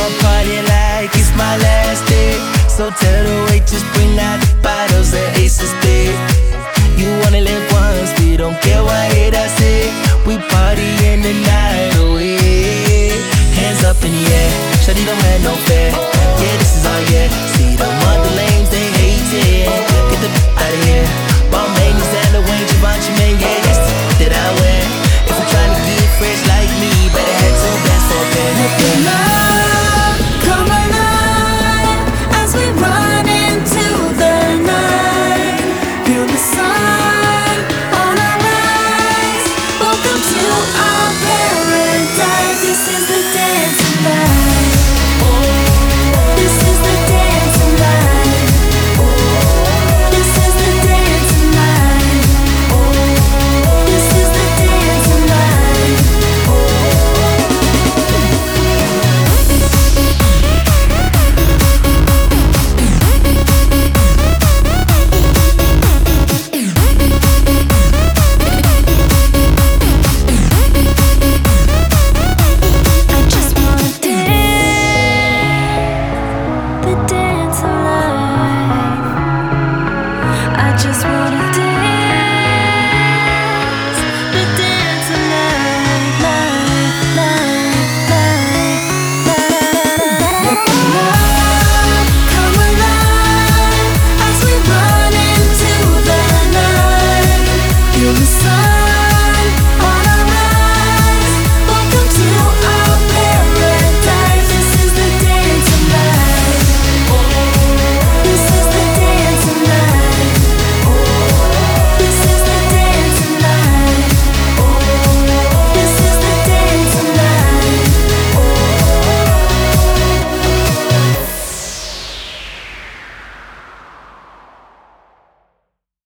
I'ma party like it's my last day. So tell the waitress bring out the bottles and Ace of Spades. You wanna live once, we don't care what haters say. We party in the night away. Hands up in the air, shawty don't have no fear. Yeah, this is all yeah. See them other lames, they hate it. Get the out of here. Balmain, Xander, Wayne, Givenchy, man, yeah, that's the that I wear. If you're trying to get fresh like me, better head to best for a pair. Let the love come alive as we run into the night. Feel the sun on our rise. Welcome to our paradise. This is the dancing life. This is the dancing life. This is the dancing life. This is the dancing life. I just wanna dance the dance of life. I just wanna dance the dance of life, life, life, life, life. Let the love come alive as we run into the night. Feel the sun